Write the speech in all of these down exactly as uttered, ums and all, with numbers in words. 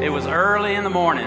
It was early in the morning.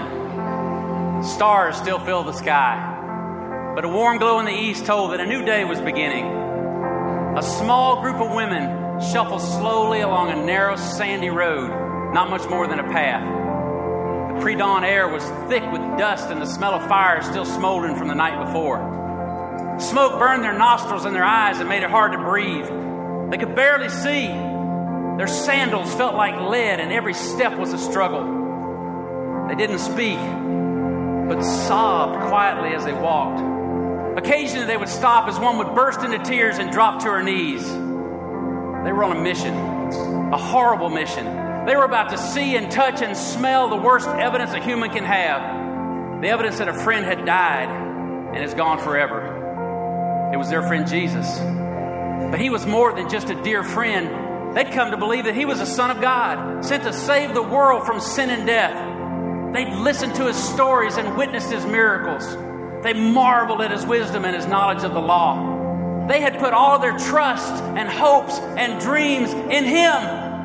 Stars still filled the sky, but a warm glow in the east told that a new day was beginning. A small group of women shuffled slowly along a narrow, sandy road, not much more than a path. The pre-dawn air was thick with dust, and the smell of fire still smoldering from the night before. Smoke burned their nostrils and their eyes and made it hard to breathe. They could barely see. Their sandals felt like lead, and every step was a struggle. They didn't speak, but sobbed quietly as they walked. Occasionally they would stop as one would burst into tears and drop to her knees. They were on a mission, a horrible mission. They were about to see and touch and smell the worst evidence a human can have. The evidence that a friend had died and is gone forever. It was their friend Jesus. But he was more than just a dear friend. They'd come to believe that he was the Son of God, sent to save the world from sin and death. They'd listened to his stories and witnessed his miracles. They marveled at his wisdom and his knowledge of the law. They had put all of their trust and hopes and dreams in him.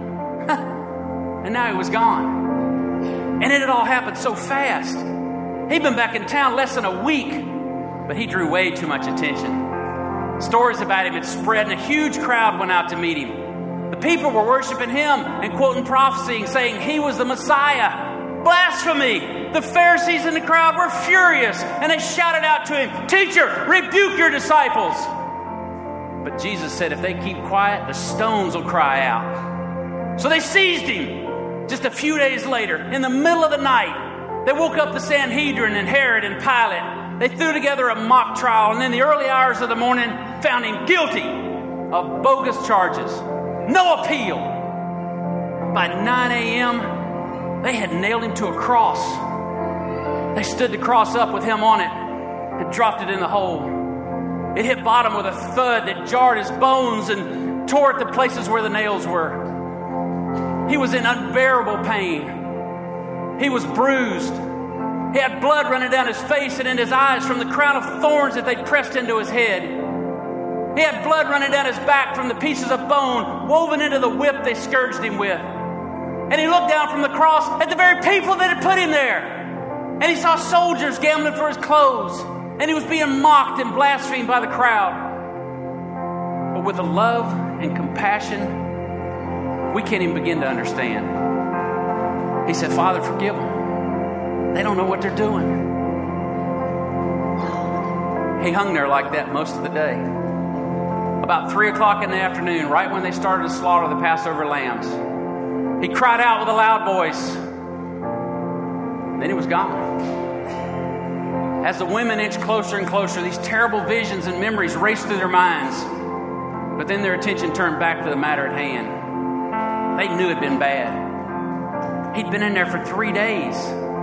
And now he was gone. And it had all happened so fast. He'd been back in town less than a week, but he drew way too much attention. Stories about him had spread, and a huge crowd went out to meet him. The people were worshiping him and quoting prophecy and saying he was the Messiah. Blasphemy! The Pharisees in the crowd were furious, and they shouted out to him, "Teacher, rebuke your disciples!" But Jesus said, if they keep quiet, the stones will cry out. So they seized him. Just a few days later, in the middle of the night, they woke up the Sanhedrin and Herod and Pilate. They threw together a mock trial, and in the early hours of the morning, found him guilty of bogus charges. No appeal. By nine a.m., they had nailed him to a cross. They stood the cross up with him on it and dropped it in the hole. It hit bottom with a thud that jarred his bones and tore at the places where the nails were. He was in unbearable pain. He was bruised. He had blood running down his face and in his eyes from the crown of thorns that they'd pressed into his head. He had blood running down his back from the pieces of bone woven into the whip they scourged him with. And he looked down from the cross at the very people that had put him there. And he saw soldiers gambling for his clothes. And he was being mocked and blasphemed by the crowd. But with a love and compassion we can't even begin to understand. He said, "Father, forgive them. They don't know what they're doing." He hung there like that most of the day. About three o'clock in the afternoon, right when they started to slaughter the Passover lambs, he cried out with a loud voice. Then he was gone. As the women inched closer and closer, these terrible visions and memories raced through their minds. But then their attention turned back to the matter at hand. They knew it had been bad. He'd been in there for three days.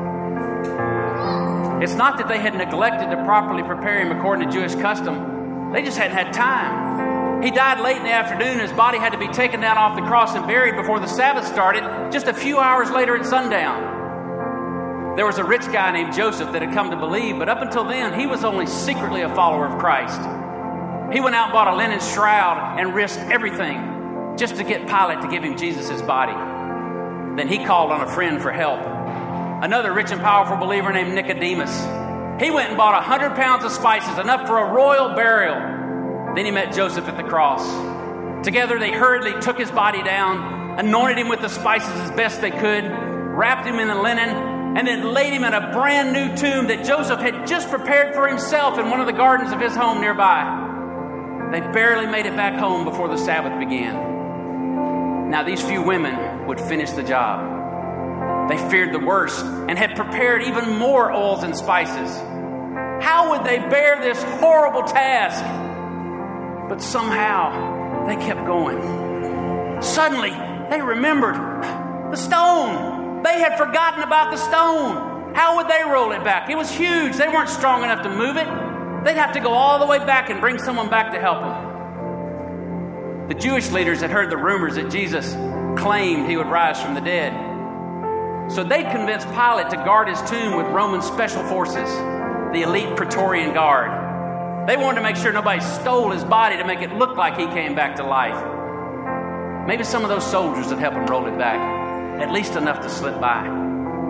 It's not that they had neglected to properly prepare him according to Jewish custom. They just hadn't had time. He died late in the afternoon. His body had to be taken down off the cross and buried before the Sabbath started, just a few hours later at sundown. There was a rich guy named Joseph that had come to believe, but up until then, he was only secretly a follower of Christ. He went out and bought a linen shroud and risked everything just to get Pilate to give him Jesus' body. Then he called on a friend for help. Another rich and powerful believer named Nicodemus. He went and bought a hundred pounds of spices, enough for a royal burial. Then he met Joseph at the cross. Together they hurriedly took his body down, anointed him with the spices as best they could, wrapped him in the linen, and then laid him in a brand new tomb that Joseph had just prepared for himself in one of the gardens of his home nearby. They barely made it back home before the Sabbath began. Now these few women would finish the job. They feared the worst and had prepared even more oils and spices. How would they bear this horrible task? But somehow they kept going. Suddenly they remembered the stone. They had forgotten about the stone. How would they roll it back? It was huge. They weren't strong enough to move it. They'd have to go all the way back and bring someone back to help them. The Jewish leaders had heard the rumors that Jesus claimed he would rise from the dead. So they convinced Pilate to guard his tomb with Roman special forces, the elite Praetorian Guard. They wanted to make sure nobody stole his body to make it look like he came back to life. Maybe some of those soldiers would help him roll it back, at least enough to slip by.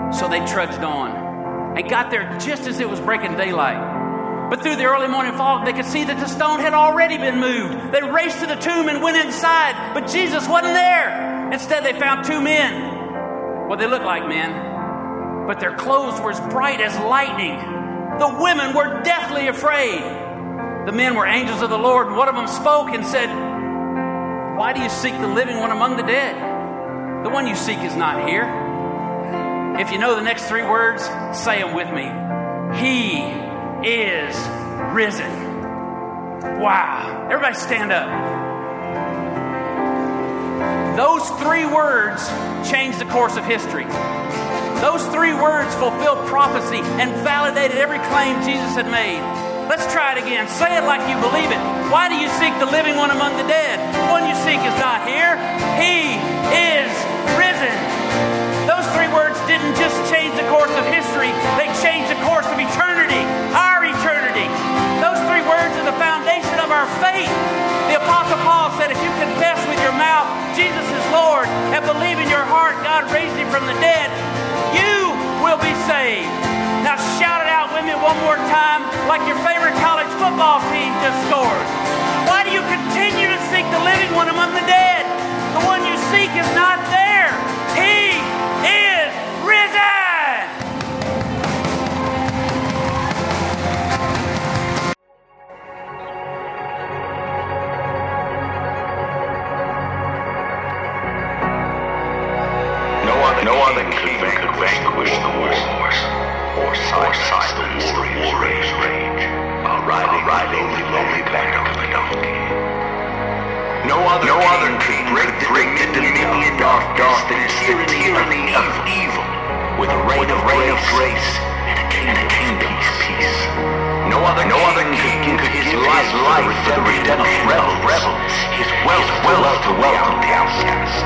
So they trudged on and got there just as it was breaking daylight. But through the early morning fog, they could see that the stone had already been moved. They raced to the tomb and went inside, but Jesus wasn't there. Instead, they found two men. Well, they looked like men, but their clothes were as bright as lightning. The women were deathly afraid. The men were angels of the Lord, and one of them spoke and said, "Why do you seek the living one among the dead? The one you seek is not here." If you know the next three words, say them with me. He is risen. Wow. Everybody stand up. Those three words changed the course of history. Those three words fulfilled prophecy and validated every claim Jesus had made. Let's try it again. Say it like you believe it. Why do you seek the living one among the dead? The one you seek is not here. He is risen. Those three words didn't just change the course of history. They changed the course of eternity, our eternity. Those three words are the foundation of our faith. The Apostle Paul said, if you confess with your mouth Jesus is Lord and believe in your heart God raised him from the dead, you will be saved. Now shout it out with me one more time like your favorite college football team just scored. Why do you continue to seek the living one among the dead? The one you seek is not there. He is risen. No other, no other king could vanquish the wars or silence the warrior's rage while riding, riding the lonely back of the donkey. No other, no king other king could break the dominion of darkness, the tyranny of evil, with a reign of grace and a kingdom of peace. No other, no other king could his life for the redemption of rebels, his wealth, wealth to welcome the outcast.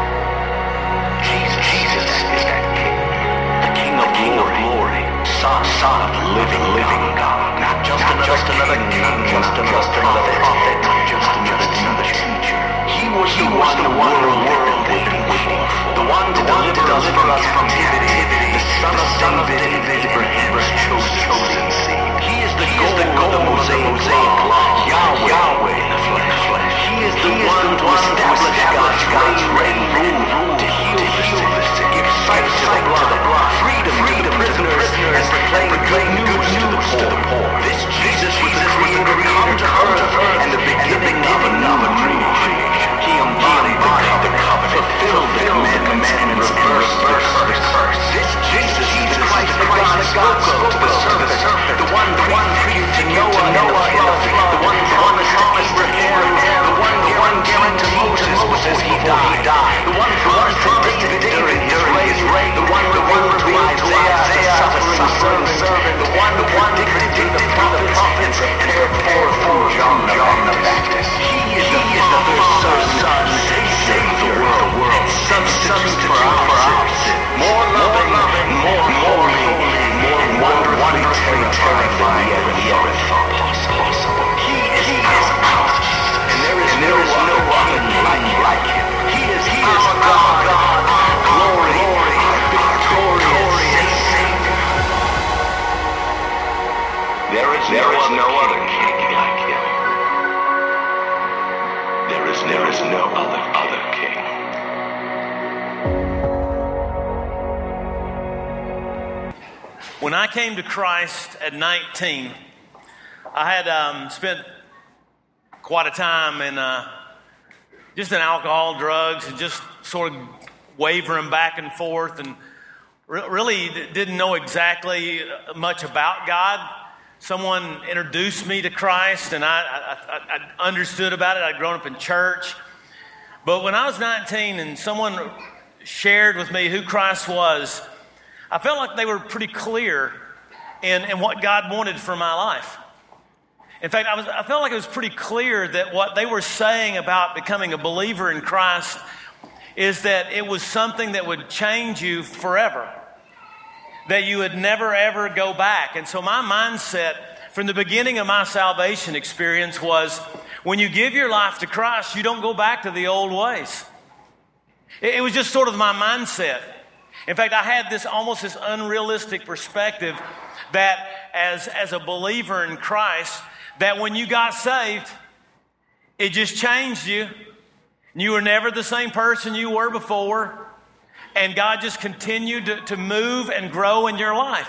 Jesus is that King, the King of glory, Son, Son of the living, living God. Not just not another just another king, not just another prophet, prophet, not just another teacher. He was the one the world world waiting for, the one to deliver us from captivity, the Son of David, Abraham's chosen seed. He is the gold of the Mosaic law, Yahweh in the flesh. He is the one to establish God's reign, rule, to heal the sick, give sight to the blind, freedom to the prisoners, and proclaim good news to the poor. This Jesus was the Creator come to earth and the beginning of another creation. He embodied the covenant, fulfilled the commandments, and reversed the curse. This Jesus, the Christ, the God spoke to the serpent, the one freed to Noah, the one promised to Abraham, the one the one given to Moses before he died, the one promised to David during his reign, the one revealed to Isaiah as a suffering servant, the one the one predicted the prophets and prepared for John the Baptist. He is the Father's Son, Savior of the world, substitute for our sin, more loving, more holy, more wonderfully terrifying than we ever thought possible. He is ours, and there is no other like him. He is our God, our glory, our victorious Savior. There is no other king like him. There is there is no other other king. When I came to Christ at nineteen, I had um, spent quite a time in uh, just in alcohol, drugs, and just sort of wavering back and forth, and re- really didn't know exactly much about God. Someone introduced me to Christ, and I, I, I understood about it. I'd grown up in church. But when I was nineteen and someone shared with me who Christ was, I felt like they were pretty clear in, in what God wanted for my life. In fact, I, was, I felt like it was pretty clear that what they were saying about becoming a believer in Christ is that it was something that would change you forever, that you would never, ever go back. And so my mindset from the beginning of my salvation experience was, when you give your life to Christ, you don't go back to the old ways. It, it was just sort of my mindset. In fact, I had this almost this unrealistic perspective that as, as a believer in Christ, that when you got saved, it just changed you. You were never the same person you were before. And God just continued to, to move and grow in your life.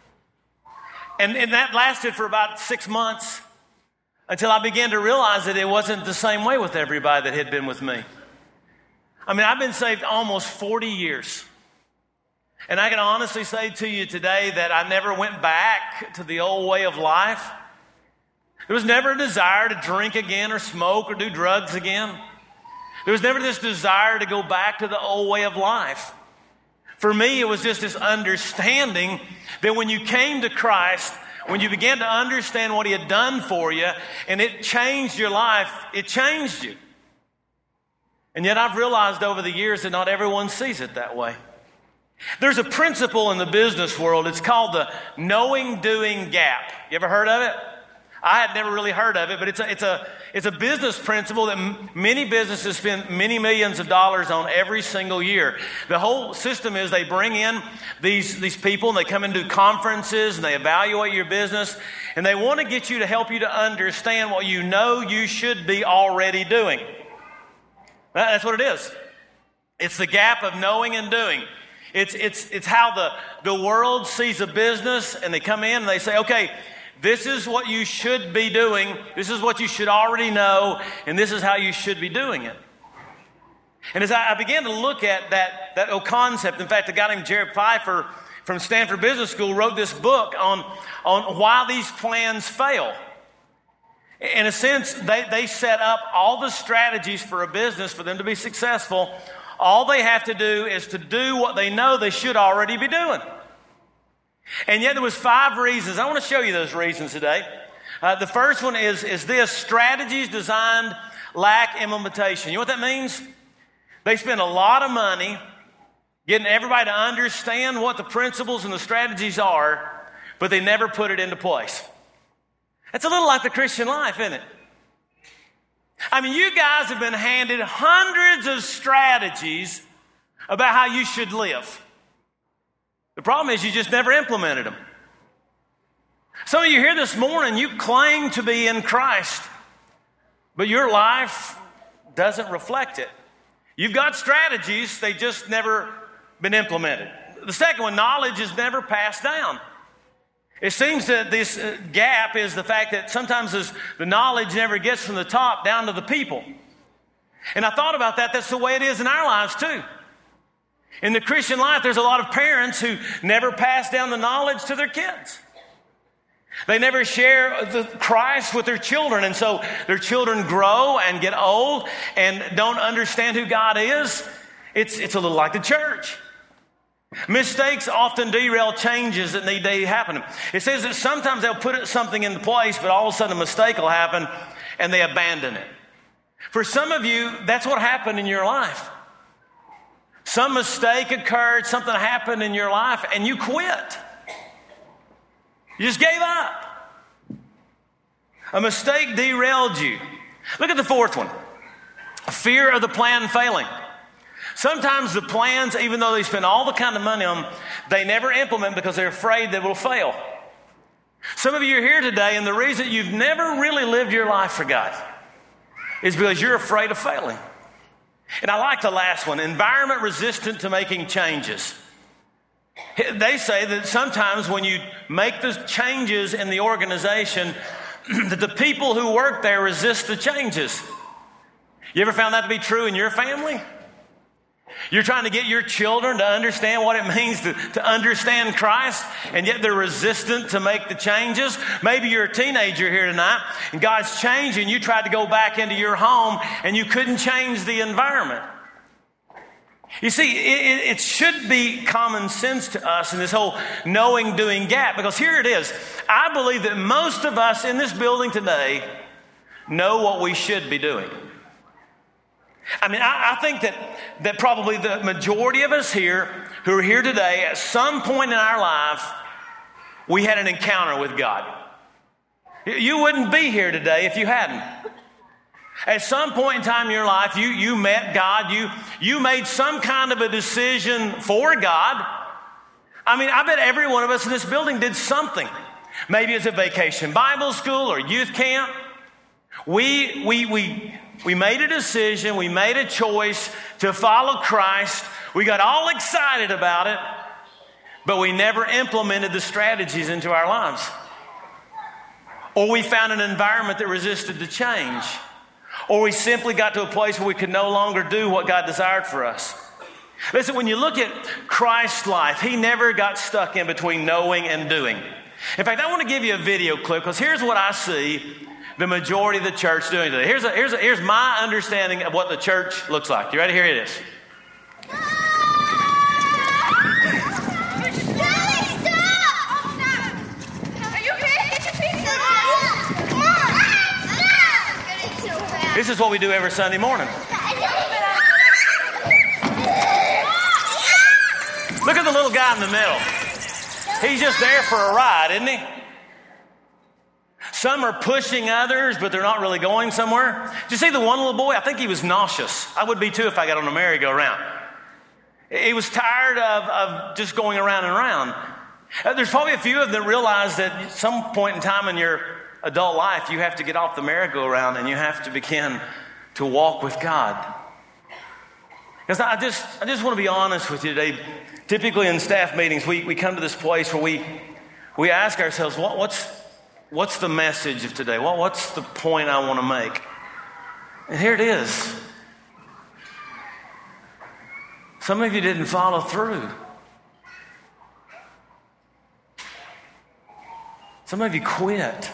And, and that lasted for about six months until I began to realize that it wasn't the same way with everybody that had been with me. I mean, I've been saved almost forty years. And I can honestly say to you today that I never went back to the old way of life. There was never a desire to drink again or smoke or do drugs again. There was never this desire to go back to the old way of life. For me, it was just this understanding that when you came to Christ, when you began to understand what He had done for you, and it changed your life, it changed you. And yet I've realized over the years that not everyone sees it that way. There's a principle in the business world. It's called the knowing-doing gap. You ever heard of it? I had never really heard of it, but it's a, it's a, it's a business principle that m- many businesses spend many millions of dollars on every single year. The whole system is they bring in these, these people and they come into conferences and they evaluate your business and they want to get you to help you to understand what you know you should be already doing. That's what it is. It's the gap of knowing and doing. It's, it's, it's how the, the world sees a business and they come in and they say, okay, this is what you should be doing. This is what you should already know. And this is how you should be doing it. And as I, I began to look at that, that old concept, in fact, a guy named Jared Pfeiffer from Stanford Business School wrote this book on, on why these plans fail. In a sense, they, they set up all the strategies for a business for them to be successful. All they have to do is to do what they know they should already be doing. And yet there was five reasons. I want to show you those reasons today. Uh, the first one is, is this: strategies designed lack implementation. You know what that means? They spend a lot of money getting everybody to understand what the principles and the strategies are, but they never put it into place. It's a little like the Christian life, isn't it? I mean, you guys have been handed hundreds of strategies about how you should live. The problem is you just never implemented them. Some of you here this morning, you claim to be in Christ, but your life doesn't reflect it. You've got strategies, they just never been implemented. The second one, knowledge is never passed down. It seems that this gap is the fact that sometimes this, the knowledge never gets from the top down to the people. And I thought about that. That's the way it is in our lives too. In the Christian life, there's a lot of parents who never pass down the knowledge to their kids. They never share the Christ with their children. And so their children grow and get old and don't understand who God is. It's, it's a little like the church. Mistakes often derail changes that need to happen. It says that sometimes they'll put something into place, but all of a sudden a mistake will happen and they abandon it. For some of you, that's what happened in your life. Some mistake occurred, something happened in your life, and you quit. You just gave up. A mistake derailed you. Look at the fourth one. Fear of the plan failing. Sometimes the plans, even though they spend all the kind of money on them, they never implement because they're afraid they will fail. Some of you are here today, and the reason you've never really lived your life for God is because you're afraid of failing. And I like the last one, environment resistant to making changes. They say that sometimes when you make the changes in the organization, that the people who work there resist the changes. You ever found that to be true in your family? You're trying to get your children to understand what it means to, to understand Christ, and yet they're resistant to make the changes. Maybe you're a teenager here tonight, and God's changing. You tried to go back into your home, and you couldn't change the environment. You see, it, it should be common sense to us in this whole knowing-doing gap, because here it is. I believe that most of us in this building today know what we should be doing. I mean, I, I think that, that probably the majority of us here who are here today, at some point in our life, we had an encounter with God. You wouldn't be here today if you hadn't. At some point in time in your life, you, you met God. You, you made some kind of a decision for God. I mean, I bet every one of us in this building did something. Maybe it's a vacation Bible school or youth camp. We, we, we, we made a decision. We made a choice to follow Christ. We got all excited about it, but we never implemented the strategies into our lives. Or we found an environment that resisted the change. Or we simply got to a place where we could no longer do what God desired for us. Listen, when you look at Christ's life, he never got stuck in between knowing and doing. In fact, I want to give you a video clip because here's what I see the majority of the church doing today. Here's, a, here's, a, here's my understanding of what the church looks like. You ready? Here it is. This is what we do every Sunday morning. Look at the little guy in the middle. He's just there for a ride, isn't he? Some are pushing others, but they're not really going somewhere. Did you see the one little boy? I think he was nauseous. I would be too if I got on a merry-go-round. He was tired of, of just going around and around. There's probably a few of them that realize that at some point in time in your adult life, you have to get off the merry-go-round and you have to begin to walk with God. Because I just, I just want to be honest with you today. Typically in staff meetings, we, we come to this place where we, we ask ourselves, what, what's, what's the message of today? What, what's the point I want to make? And here it is. Some of you didn't follow through. Some of you quit.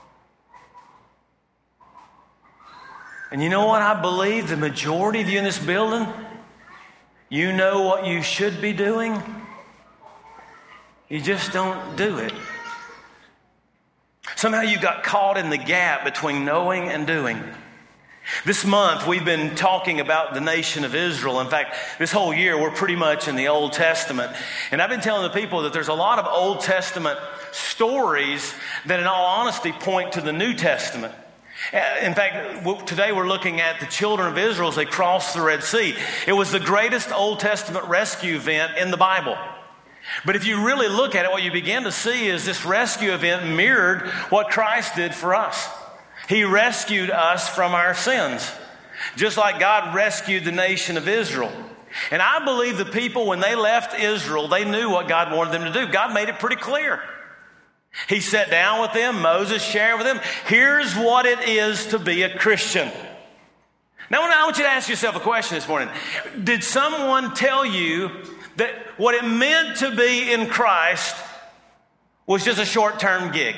And you know what? I believe the majority of you in this building, you know what you should be doing. You just don't do it. Somehow you got caught in the gap between knowing and doing. This month, we've been talking about the nation of Israel. In fact, this whole year, we're pretty much in the Old Testament. And I've been telling the people that there's a lot of Old Testament stories that, in all honesty, point to the New Testament. In fact, today we're looking at the children of Israel as they crossed the Red Sea. It was the greatest Old Testament rescue event in the Bible. But if you really look at it, what you begin to see is this rescue event mirrored what Christ did for us. He rescued us from our sins, just like God rescued the nation of Israel. And I believe the people, when they left Israel, they knew what God wanted them to do. God made it pretty clear. He sat down with them. Moses shared with them. Here's what it is to be a Christian. Now, I want you to ask yourself a question this morning. Did someone tell you that what it meant to be in Christ was just a short-term gig?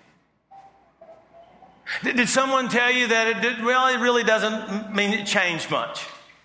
Did someone tell you that it did, well, it really doesn't mean it changed much?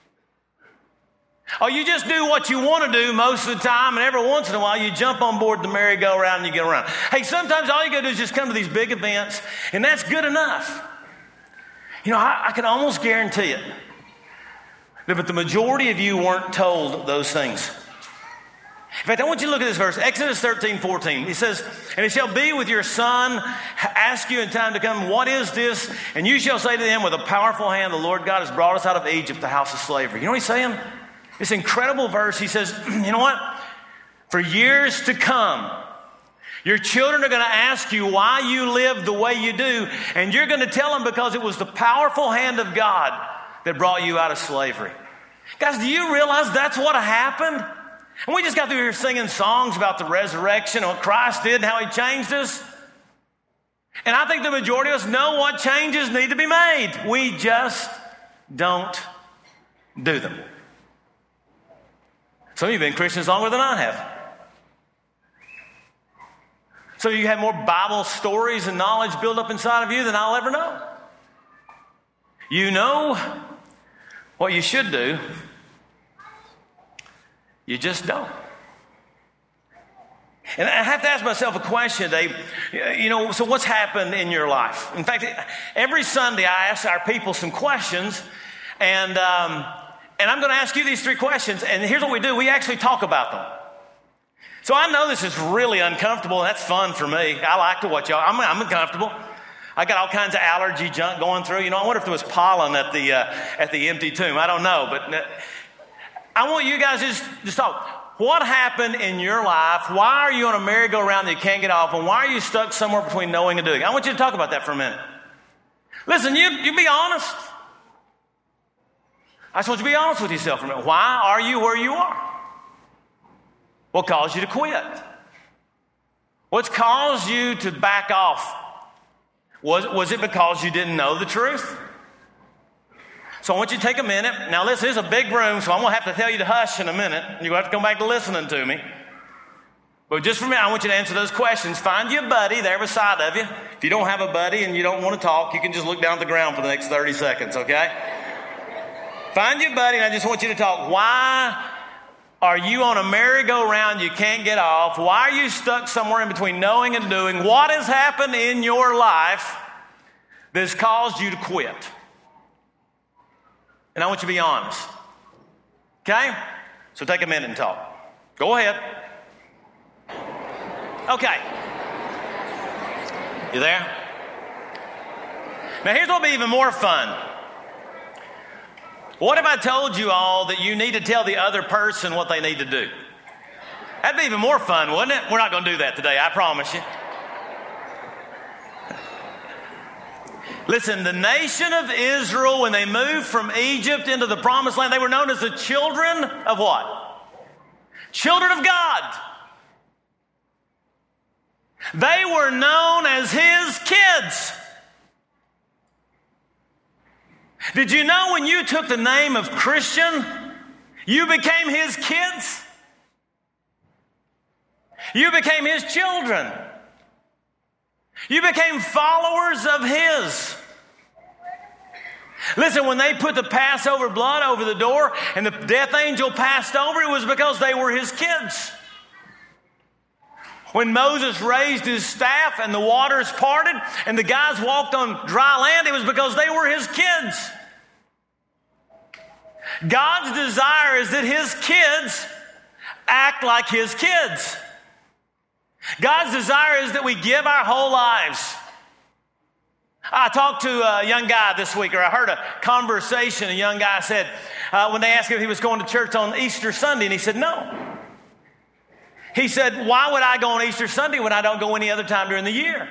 Or you just do what you want to do most of the time, and every once in a while you jump on board the merry-go-round and you get around. Hey, sometimes all you got to do is just come to these big events, and that's good enough. You know, I, I can almost guarantee it. But the majority of you weren't told those things. In fact, I want you to look at this verse, Exodus thirteen fourteen. It says, and it shall be with your son, ask you in time to come, what is this? And you shall say to them, with a powerful hand, the Lord God has brought us out of Egypt, the house of slavery. You know what he's saying? This incredible verse, he says, you know what? For years to come, your children are going to ask you why you live the way you do, and you're going to tell them because it was the powerful hand of God that brought you out of slavery. Guys, do you realize that's what happened? And we just got through here singing songs about the resurrection and what Christ did and how he changed us. And I think the majority of us know what changes need to be made. We just don't do them. Some of you have been Christians longer than I have. Some of you have more Bible stories and knowledge built up inside of you than I'll ever know. You know what you should do. You just don't. And I have to ask myself a question today. You know, so what's happened in your life? In fact, every Sunday I ask our people some questions, and um, and I'm going to ask you these three questions, and here's what we do. We actually talk about them. So I know this is really uncomfortable, and that's fun for me. I like to watch y'all. I'm, I'm uncomfortable. I got all kinds of allergy junk going through. You know, I wonder if there was pollen at the uh, at the empty tomb. I don't know, but I want you guys to just, just talk. What happened in your life? Why are you on a merry-go-round that you can't get off? And why are you stuck somewhere between knowing and doing? I want you to talk about that for a minute. Listen, you, you be honest. I just want you to be honest with yourself for a minute. Why are you where you are? What caused you to quit? What's caused you to back off? Was, was it because you didn't know the truth? So I want you to take a minute. Now listen, this is a big room, so I'm going to have to tell you to hush in a minute. You're going to have to come back to listening to me. But just for a minute, I want you to answer those questions. Find you a buddy there beside of you. If you don't have a buddy and you don't want to talk, you can just look down at the ground for the next thirty seconds, okay? Find you a buddy, and I just want you to talk. Why are you on a merry-go-round you can't get off? Why are you stuck somewhere in between knowing and doing? What has happened in your life that's caused you to quit? And I want you to be honest. Okay? So take a minute and talk. Go ahead. Okay. You there? Now here's what will be even more fun. What if I told you all that you need to tell the other person what they need to do? That'd be even more fun, wouldn't it? We're not going to do that today, I promise you. Listen, the nation of Israel, when they moved from Egypt into the promised land, they were known as the children of what? Children of God. They were known as His kids. Did you know when you took the name of Christian, you became His kids? You became His children. You became followers of His. Listen, when they put the Passover blood over the door and the death angel passed over, it was because they were His kids. When Moses raised his staff and the waters parted and the guys walked on dry land, it was because they were His kids. God's desire is that His kids act like His kids. God's desire is that we give our whole lives. I talked to a young guy this week, or I heard a conversation. A young guy said, uh, when they asked him if he was going to church on Easter Sunday, and he said, no. He said, why would I go on Easter Sunday when I don't go any other time during the year?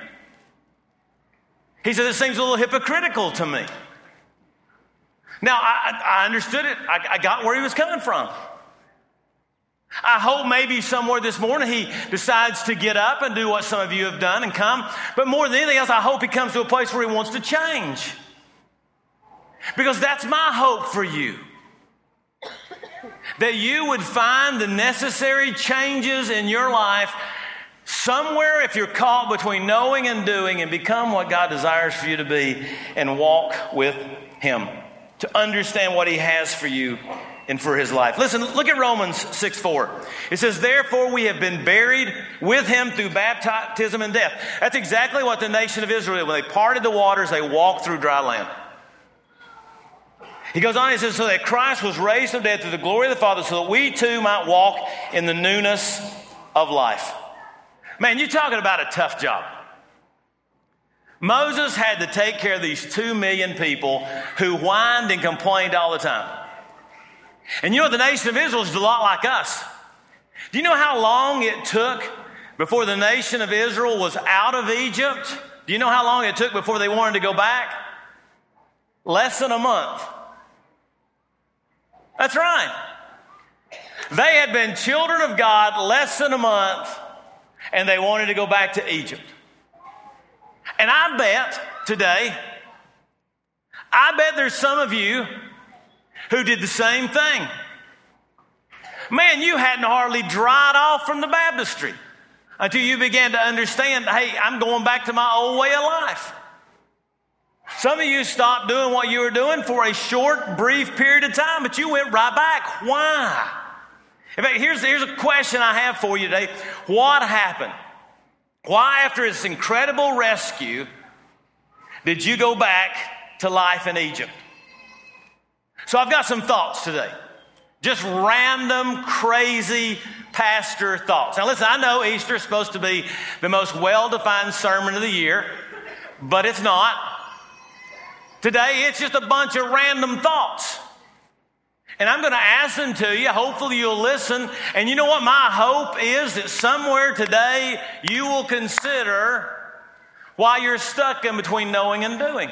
He said, it seems a little hypocritical to me. Now, I, I understood it. I, I got where he was coming from. I hope maybe somewhere this morning he decides to get up and do what some of you have done and come. But more than anything else, I hope he comes to a place where he wants to change. Because that's my hope for you. That you would find the necessary changes in your life somewhere, if you're caught between knowing and doing, and become what God desires for you to be and walk with Him. To understand what He has for you and for His life. Listen, look at Romans six four. It says, therefore we have been buried with Him through baptism and death. That's exactly what the nation of Israel did. When they parted the waters, they walked through dry land. He goes on, he says, so that Christ was raised from death through the glory of the Father, so that we too might walk in the newness of life. Man, you're talking about a tough job. Moses had to take care of these two million people who whined and complained all the time. And you know, the nation of Israel is a lot like us. Do you know how long it took before the nation of Israel was out of Egypt? Do you know how long it took before they wanted to go back? Less than a month. That's right. They had been children of God less than a month, and they wanted to go back to Egypt. And I bet today, I bet there's some of you who did the same thing. Man, you hadn't hardly dried off from the baptistry until you began to understand, hey, I'm going back to my old way of life. Some of you stopped doing what you were doing for a short, brief period of time, but you went right back. Why? In fact, here's, here's a question I have for you today. What happened? Why, after this incredible rescue, did you go back to life in Egypt? So I've got some thoughts today. Just random, crazy pastor thoughts. Now listen, I know Easter is supposed to be the most well-defined sermon of the year, but it's not. Today, it's just a bunch of random thoughts. And I'm going to ask them to you. Hopefully you'll listen. And you know what? My hope is that somewhere today you will consider why you're stuck in between knowing and doing.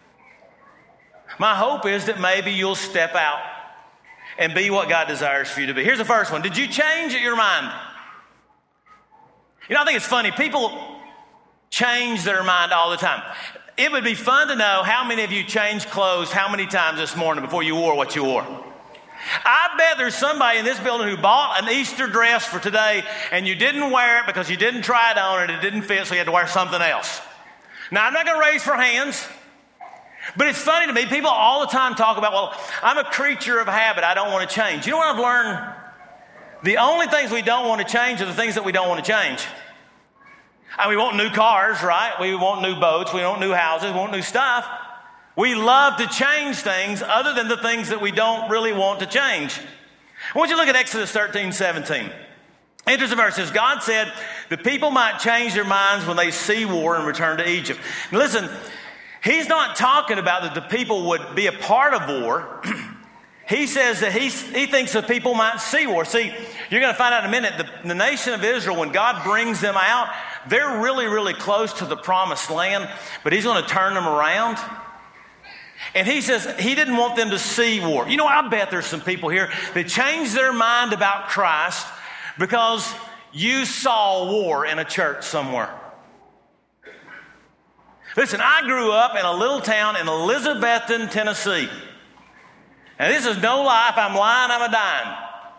My hope is that maybe you'll step out and be what God desires for you to be. Here's the first one. Did you change your mind? You know, I think it's funny. People change their mind all the time. It would be fun to know how many of you changed clothes how many times this morning before you wore what you wore. I bet there's somebody in this building who bought an Easter dress for today and you didn't wear it because you didn't try it on and it didn't fit, so you had to wear something else. Now, I'm not going to raise for hands, but it's funny to me. People all the time talk about, well, I'm a creature of habit. I don't want to change. You know what I've learned? The only things we don't want to change are the things that we don't want to change. I mean, we want new cars, right? We want new boats. We want new houses. We want new stuff. We love to change things other than the things that we don't really want to change. I want you to look at Exodus thirteen, seventeen. Interesting verse says, God said the people might change their minds when they see war and return to Egypt. Now listen, he's not talking about that the people would be a part of war. He says that he, he thinks that people might see war. See, you're going to find out in a minute, the, the nation of Israel, when God brings them out, they're really, really close to the promised land, but he's going to turn them around. And he says he didn't want them to see war. You know, I bet there's some people here that changed their mind about Christ because you saw war in a church somewhere. Listen, I grew up in a little town in Elizabethton, Tennessee. And this is no lie. If I'm lying, I'm a dime.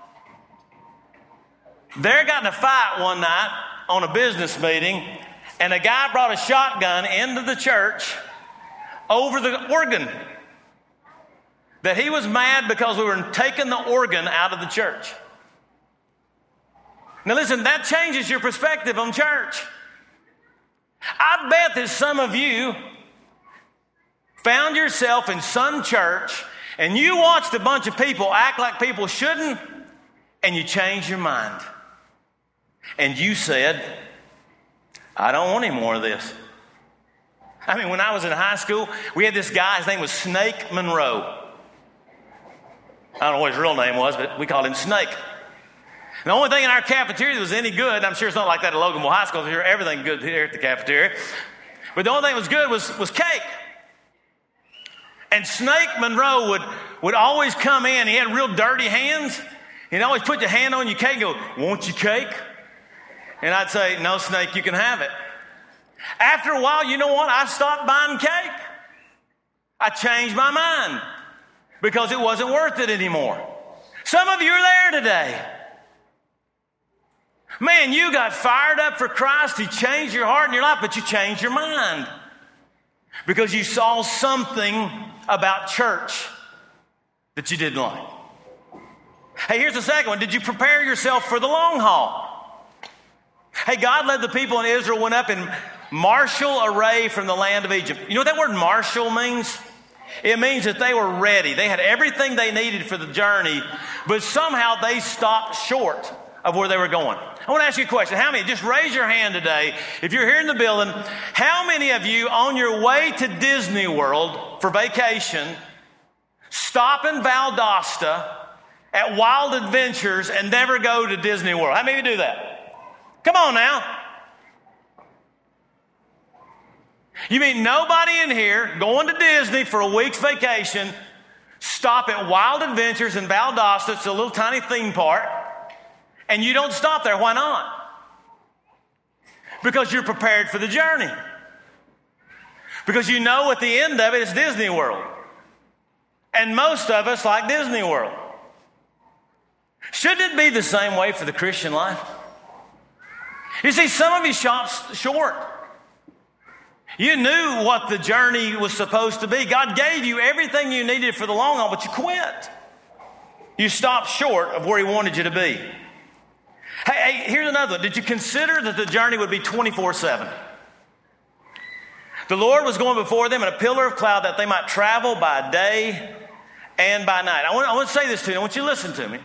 There got in a fight one night on a business meeting, and a guy brought a shotgun into the church over the organ. That he was mad because we were taking the organ out of the church. Now listen, that changes your perspective on church. I bet that some of you found yourself in some church and you watched a bunch of people act like people shouldn't, and you changed your mind. And you said, I don't want any more of this. I mean, when I was in high school, we had this guy, his name was Snake Monroe. I don't know what his real name was, but we called him Snake. And the only thing in our cafeteria that was any good, I'm sure it's not like that at Loganville High School, here everything good here at the cafeteria, but the only thing that was good was, was cake. And Snake Monroe would, would always come in. He had real dirty hands. He'd always put your hand on your cake and go, want your cake? And I'd say, no, Snake, you can have it. After a while, you know what? I stopped buying cake. I changed my mind because it wasn't worth it anymore. Some of you are there today. Man, you got fired up for Christ. He changed your heart and your life, but you changed your mind because you saw something about church that you didn't like. Hey, here's the second one. Did you prepare yourself for the long haul? Hey, God led the people in Israel, went up in martial array from the land of Egypt. You know what that word martial means? It means that they were ready. They had everything they needed for the journey, but somehow they stopped short of where they were going. I want to ask you a question. How many, just raise your hand today, if you're here in the building, how many of you on your way to Disney World for vacation stop in Valdosta at Wild Adventures and never go to Disney World? How many of you do that? Come on now. You mean nobody in here going to Disney for a week's vacation stop at Wild Adventures in Valdosta, it's a little tiny theme park, and you don't stop there? Why not? Because you're prepared for the journey. Because you know at the end of it, it's Disney World. And most of us like Disney World. Shouldn't it be the same way for the Christian life? You see, some of you stopped short. You knew what the journey was supposed to be. God gave you everything you needed for the long haul, but you quit. You stopped short of where He wanted you to be. Hey, hey, here's another one. Did you consider that the journey would be twenty-four seven? The Lord was going before them in a pillar of cloud that they might travel by day and by night. I want, I want to say this to you. I want you to listen to me.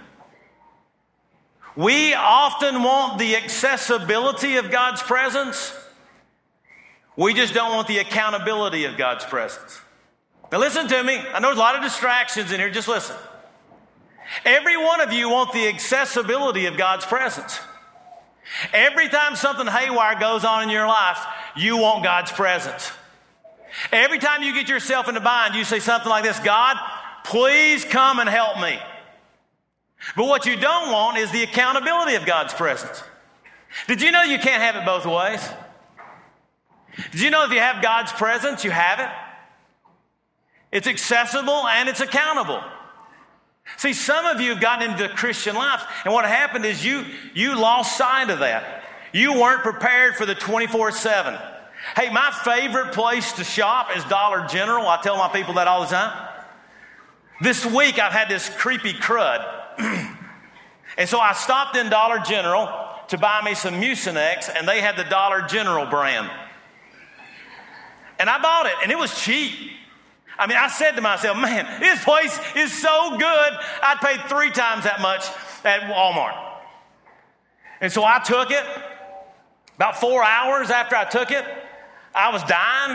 We often want the accessibility of God's presence. We just don't want the accountability of God's presence. Now listen to me. I know there's a lot of distractions in here. Just listen. Every one of you want the accessibility of God's presence. Every time something haywire goes on in your life, you want God's presence. Every time you get yourself in a bind, you say something like this: God, please come and help me. But what you don't want is the accountability of God's presence. Did you know you can't have it both ways? Did you know if you have God's presence, you have it? It's accessible and it's accountable. See, some of you have gotten into the Christian life, and what happened is you, you lost sight of that. You weren't prepared for the twenty-four seven. Hey, my favorite place to shop is Dollar General. I tell my people that all the time. This week I've had this creepy crud. And so I stopped in Dollar General to buy me some Mucinex, and they had the Dollar General brand. And I bought it, and it was cheap. I mean, I said to myself, man, this place is so good. I'd pay three times that much at Walmart. And so I took it. About four hours after I took it, I was dying.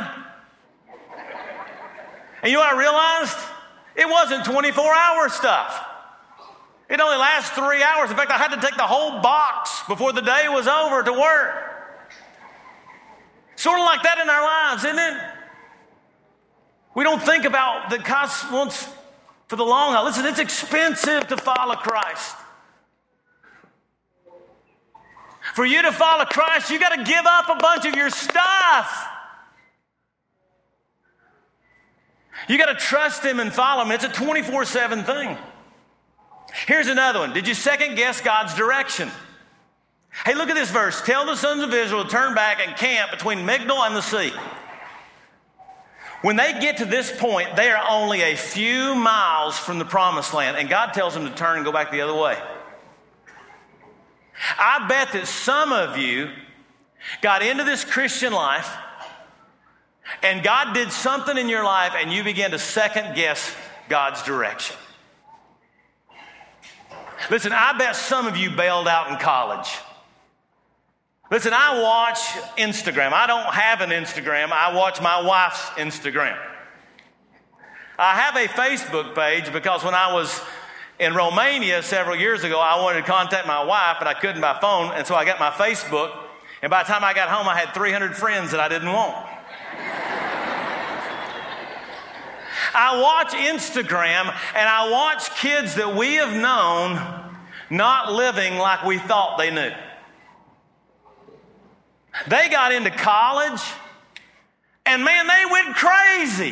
And you know what I realized? It wasn't twenty-four hour stuff. It only lasts three hours. In fact, I had to take the whole box before the day was over to work. Sort of like that in our lives, isn't it? We don't think about the consequence for the long haul. Listen, it's expensive to follow Christ. For you to follow Christ, you got to give up a bunch of your stuff. You got to trust Him and follow Him. It's a twenty-four seven thing. Here's another one. Did you second guess God's direction? Hey, look at this verse. Tell the sons of Israel to turn back and camp between Migdal and the sea. When they get to this point, they are only a few miles from the promised land, and God tells them to turn and go back the other way. I bet that some of you got into this Christian life, and God did something in your life, and you began to second guess God's direction. Listen, I bet some of you bailed out in college. Listen, I watch Instagram. I don't have an Instagram. I watch my wife's Instagram. I have a Facebook page because when I was in Romania several years ago, I wanted to contact my wife, but I couldn't by phone, and so I got my Facebook, and by the time I got home, I had three hundred friends that I didn't want. I watch Instagram, and I watch kids that we have known not living like we thought they knew. They got into college, and man, they went crazy.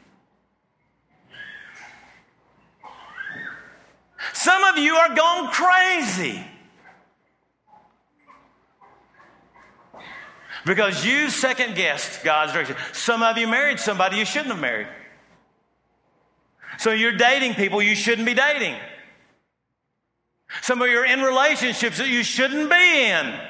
Some of you are going crazy because you second guessed God's direction. Some of you married somebody you shouldn't have married. So you're dating people you shouldn't be dating. Some of you are in relationships that you shouldn't be in.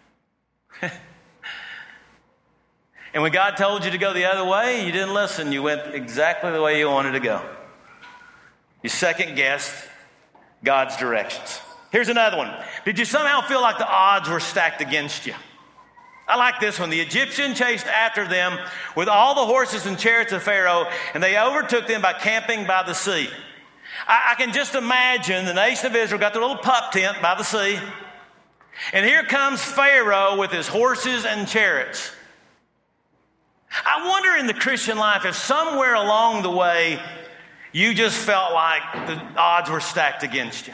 And when God told you to go the other way, you didn't listen. You went exactly the way you wanted to go. You second guessed God's directions. Here's another one. Did you somehow feel like the odds were stacked against you? I like this one. The Egyptians chased after them with all the horses and chariots of Pharaoh, and they overtook them by camping by the sea. I, I can just imagine the nation of Israel got their little pup tent by the sea, and here comes Pharaoh with his horses and chariots. I wonder in the Christian life if somewhere along the way you just felt like the odds were stacked against you.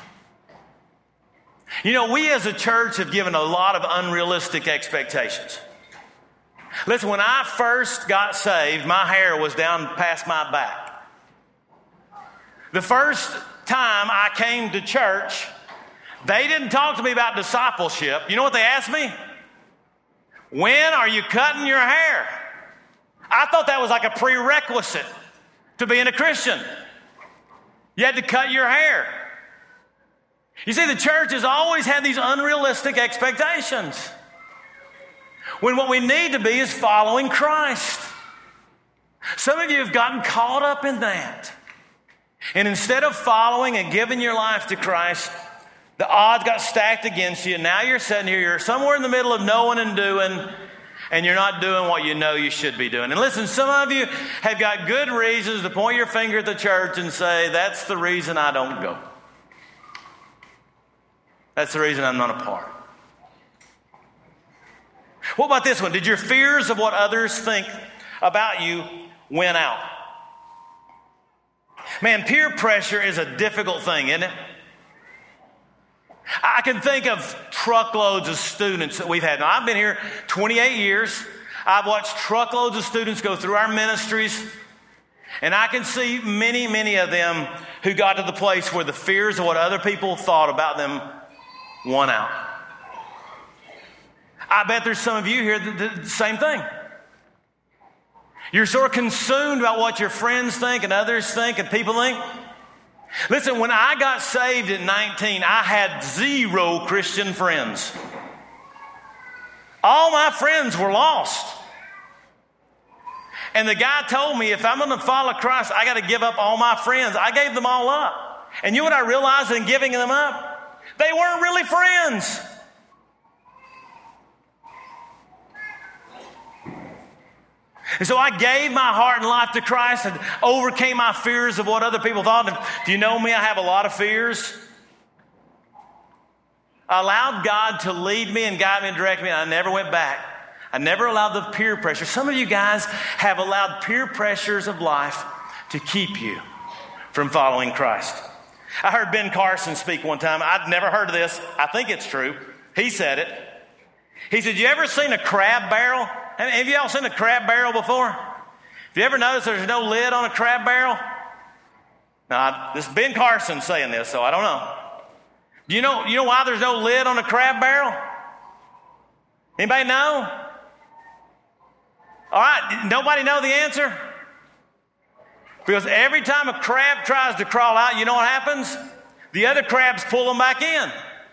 You know, we as a church have given a lot of unrealistic expectations. Listen, when I first got saved, my hair was down past my back. The first time I came to church, they didn't talk to me about discipleship. You know what they asked me? When are you cutting your hair? I thought that was like a prerequisite to being a Christian. You had to cut your hair. You see, the church has always had these unrealistic expectations, when what we need to be is following Christ. Some of you have gotten caught up in that. And instead of following and giving your life to Christ, the odds got stacked against you. And now you're sitting here, you're somewhere in the middle of knowing and doing, and you're not doing what you know you should be doing. And listen, some of you have got good reasons to point your finger at the church and say, that's the reason I don't go. That's the reason I'm not a part. What about this one? Did your fears of what others think about you win out? Man, peer pressure is a difficult thing, isn't it? I can think of truckloads of students that we've had. Now, I've been here twenty-eight years. I've watched truckloads of students go through our ministries, and I can see many, many of them who got to the place where the fears of what other people thought about them won out. I bet there's some of you here that did the same thing. You're sort of consumed about what your friends think and others think and people think. Listen, when I got saved at nineteen, I had zero Christian friends. All my friends were lost. And the guy told me, if I'm going to follow Christ, I got to give up all my friends. I gave them all up. And you know what I realized in giving them up? They weren't really friends. And so I gave my heart and life to Christ and overcame my fears of what other people thought. And do you know me? I have a lot of fears. I allowed God to lead me and guide me and direct me, and I never went back. I never allowed the peer pressure. Some of you guys have allowed peer pressures of life to keep you from following Christ. I heard Ben Carson speak one time. I'd never heard of this. I think it's true. He said it. He said, you ever seen a crab barrel? Have you all seen a crab barrel before? Have you ever noticed there's no lid on a crab barrel? Now, this is Ben Carson saying this, so I don't know. Do you know, you know why there's no lid on a crab barrel? Anybody know? All right, nobody know the answer? Because every time a crab tries to crawl out, you know what happens? The other crabs pull them back in.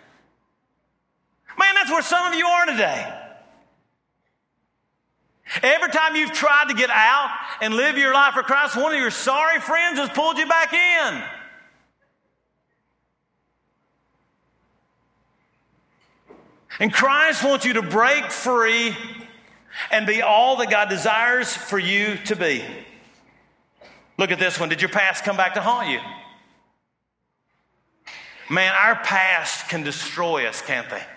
Man, that's where some of you are today. Every time you've tried to get out and live your life for Christ, one of your sorry friends has pulled you back in. And Christ wants you to break free and be all that God desires for you to be. Look at this one. Did your past come back to haunt you? Man, our past can destroy us, can't they?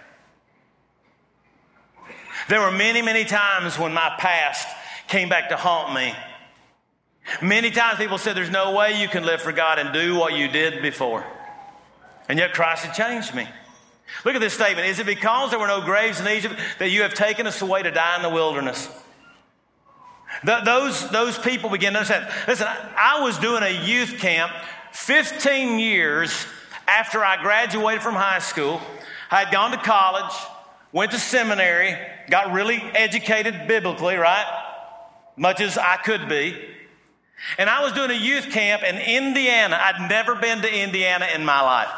There were many, many times when my past came back to haunt me. Many times people said, there's no way you can live for God and do what you did before. And yet Christ had changed me. Look at this statement. Is it because there were no graves in Egypt that you have taken us away to die in the wilderness? Th- those, those people begin to understand. Listen, I, I was doing a youth camp fifteen years after I graduated from high school. I had gone to college, went to seminary, got really educated biblically, right? Much as I could be. And I was doing a youth camp in Indiana. I'd never been to Indiana in my life.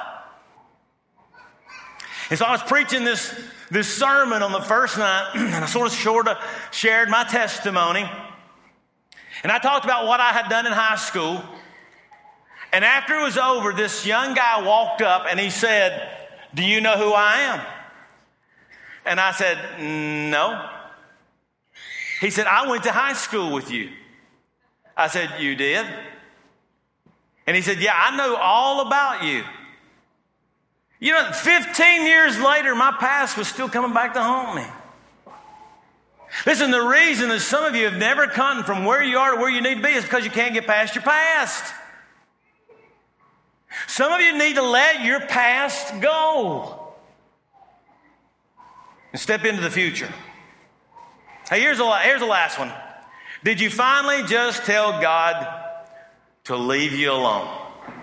And so I was preaching this, this sermon on the first night, and I sort of sort of shared my testimony. And I talked about what I had done in high school. And after it was over, this young guy walked up and he said, do you know who I am? And I said, no. He said, I went to high school with you. I said, you did? And he said, yeah, I know all about you. You know, fifteen years later, my past was still coming back to haunt me. Listen, the reason that some of you have never come from where you are to where you need to be is because you can't get past your past. Some of you need to let your past go and step into the future. Hey, here's the, here's the last one. Did you finally just tell God to leave you alone?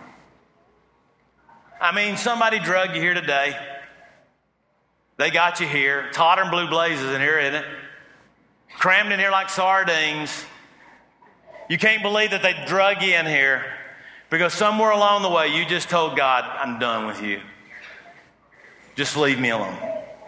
I mean, somebody drugged you here today. They got you here. It's hotter than blue blazes in here, isn't it? Crammed in here like sardines. You can't believe that they drug you in here because somewhere along the way you just told God, I'm done with you. Just leave me alone.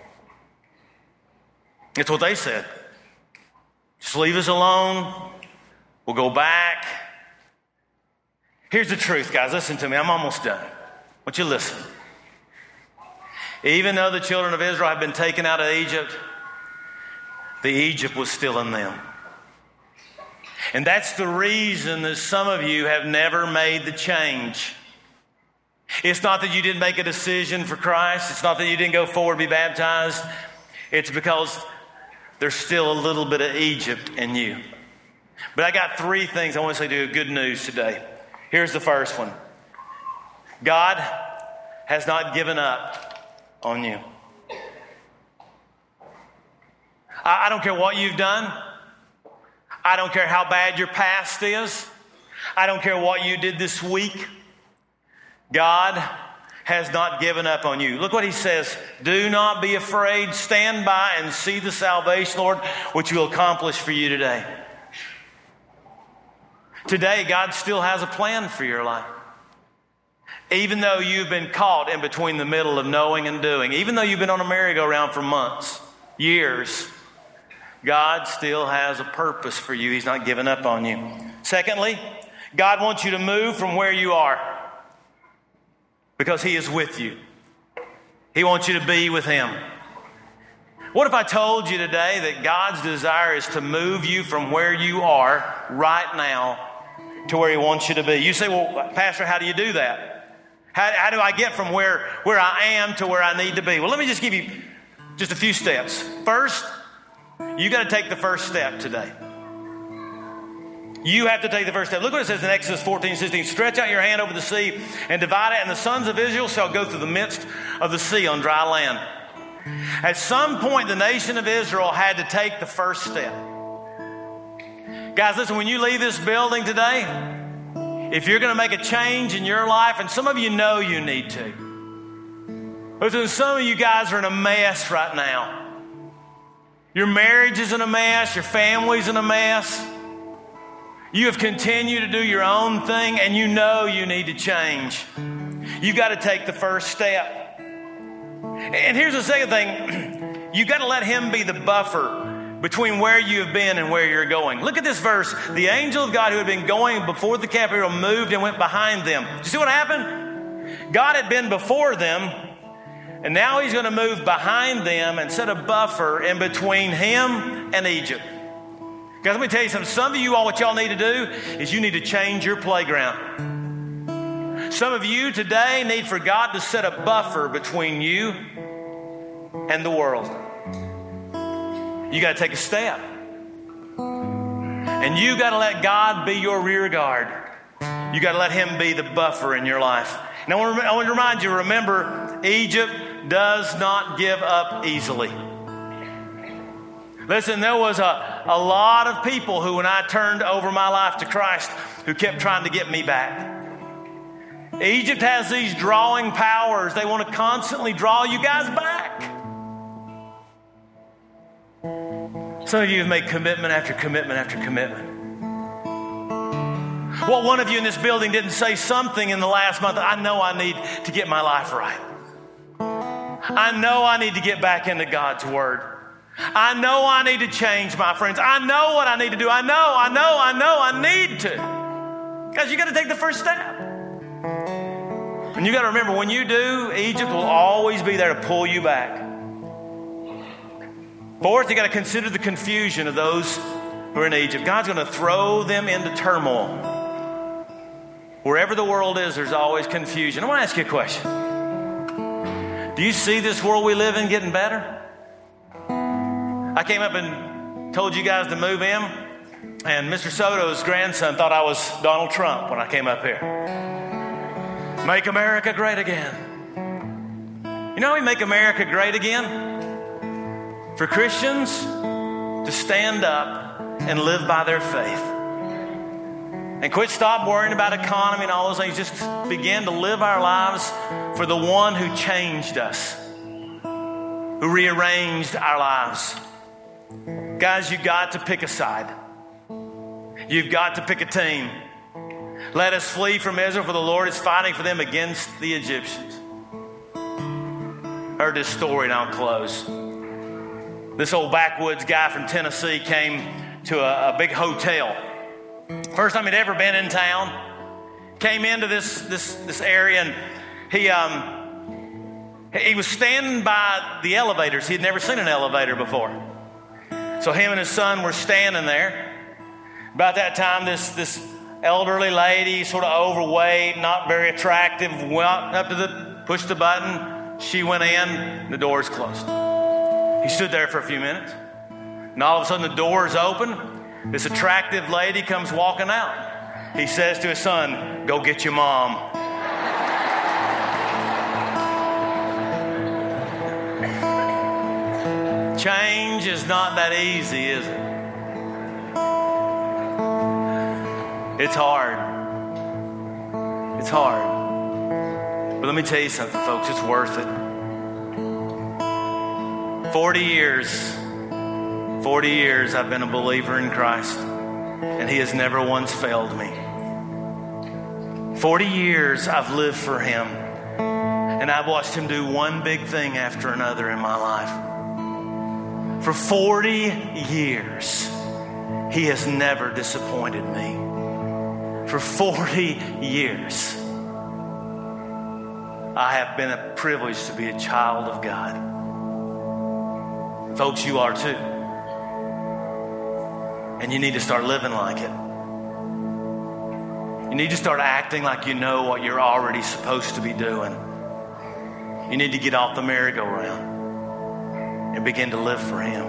That's what they said. Just leave us alone. We'll go back. Here's the truth, guys. Listen to me. I'm almost done. I want you to listen. Even though the children of Israel have been taken out of Egypt, the Egypt was still in them. And that's the reason that some of you have never made the change. It's not that you didn't make a decision for Christ. It's not that you didn't go forward to be baptized. It's because there's still a little bit of Egypt in you. But I got three things I want to say to you, good news today. Here's the first one. God has not given up on you. I, I don't care what you've done. I don't care how bad your past is. I don't care what you did this week. God has not given up on you. Look what he says. Do not be afraid. Stand by and see the salvation, Lord, which will accomplish for you today. Today, God still has a plan for your life. Even though you've been caught in between the middle of knowing and doing, even though you've been on a merry-go-round for months, years, God still has a purpose for you. He's not given up on you. Secondly, God wants you to move from where you are because he is with you. He wants you to be with him. What if I told you today that God's desire is to move you from where you are right now to where he wants you to be? You say, well, Pastor, how do you do that? How, how do I get from where, where I am to where I need to be? Well, let me just give you just a few steps. First, you got to take the first step today. You have to take the first step. Look what it says in Exodus fourteen sixteen. Stretch out your hand over the sea and divide it, and the sons of Israel shall go through the midst of the sea on dry land. At some point, the nation of Israel had to take the first step. Guys, listen, when you leave this building today, if you're going to make a change in your life, and some of you know you need to. Listen, some of you guys are in a mess right now. Your marriage is in a mess. Your family's in a mess. You have continued to do your own thing, and you know you need to change. You've got to take the first step. And here's the second thing. You've got to let him be the buffer between where you have been and where you're going. Look at this verse. The angel of God who had been going before the camp of Israel moved and went behind them. Do you see what happened? God had been before them, and now he's going to move behind them and set a buffer in between him and Egypt. Guys, let me tell you something. Some of you, all what y'all need to do is you need to change your playground. Some of you today need for God to set a buffer between you and the world. You got to take a step. And you got to let God be your rear guard. You got to let him be the buffer in your life. And I want to, I want to remind you, remember, Egypt does not give up easily. Listen, there was a, a lot of people who, when I turned over my life to Christ, who kept trying to get me back. Egypt has these drawing powers. They want to constantly draw you guys back. Some of you have made commitment after commitment after commitment. Well, one of you in this building didn't say something in the last month. I know I need to get my life right. I know I need to get back into God's Word. I know I need to change, my friends. I know what I need to do. I know, I know, I know I need to. Guys, you got to take the first step. And you got to remember, when you do, Egypt will always be there to pull you back. Fourth, you got to consider the confusion of those who are in Egypt. God's going to throw them into turmoil. Wherever the world is, there's always confusion. I want to ask you a question. Do you see this world we live in getting better? I came up and told you guys to move in, and Mister Soto's grandson thought I was Donald Trump when I came up here. Make America great again. You know how we make America great again? For Christians to stand up and live by their faith. And quit stop worrying about economy and all those things. Just begin to live our lives for the one who changed us, who rearranged our lives. Guys, you've got to pick a side. You've got to pick a team. Let us flee from Israel, for the Lord is fighting for them against the Egyptians. Heard this story, and I'll close. This old backwoods guy from Tennessee came to a, a big hotel. First time he'd ever been in town. Came into this this this area, and he um he was standing by the elevators. He had never seen an elevator before. So him and his son were standing there. About that time, this, this elderly lady, sort of overweight, not very attractive, went up to the, pushed the button. She went in, the door's closed. He stood there for a few minutes. And all of a sudden the door is open. This attractive lady comes walking out. He says to his son, "Go get your mom." Change is not that easy, is it? It's hard. It's hard. But let me tell you something, folks. It's worth it. Forty years, forty years I've been a believer in Christ, and He has never once failed me. Forty years I've lived for Him, and I've watched Him do one big thing after another in my life. For forty years, He has never disappointed me. For forty years, I have been a privilege to be a child of God. Folks, you are too. And you need to start living like it. You need to start acting like you know what you're already supposed to be doing. You need to get off the merry-go-round and begin to live for Him.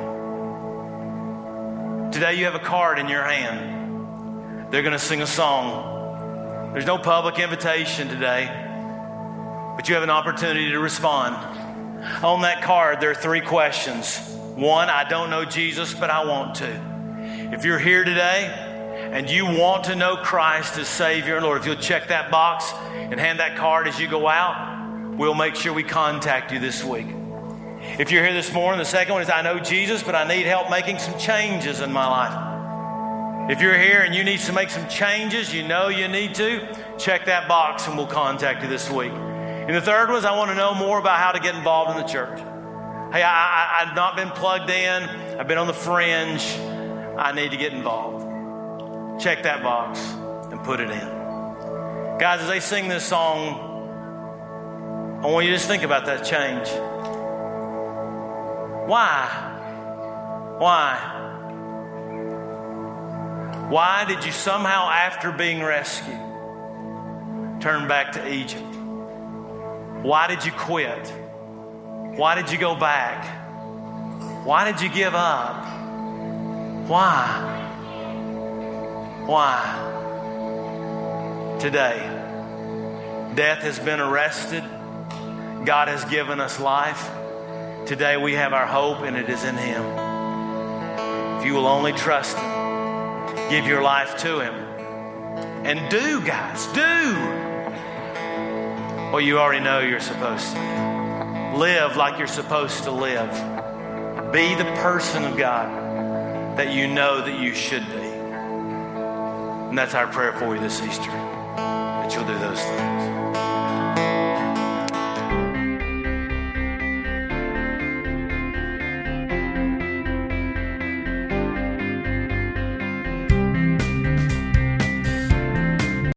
Today you have a card in your hand. They're going to sing a song. There's no public invitation today, but you have an opportunity to respond. On that card, there are three questions. One, I don't know Jesus, but I want to. If you're here today and you want to know Christ as Savior and Lord, if you'll check that box and hand that card as you go out, we'll make sure we contact you this week. If you're here this morning, the second one is, I know Jesus, but I need help making some changes in my life. If you're here and you need to make some changes, you know you need to, check that box and we'll contact you this week. And the third was, I want to know more about how to get involved in the church. Hey, I, I, I've not been plugged in. I've been on the fringe. I need to get involved. Check that box and put it in. Guys, as they sing this song, I want you to just think about that change. Why? Why? Why did you somehow, after being rescued, turn back to Egypt? Why did you quit? Why did you go back? Why did you give up? Why? Why? Today, death has been arrested. God has given us life. Today we have our hope, and it is in Him. If you will only trust Him, give your life to Him, and do, guys, do what you already know you're supposed to. Live like you're supposed to live. Be the person of God that you know that you should be. And that's our prayer for you this Easter, that you'll do those things.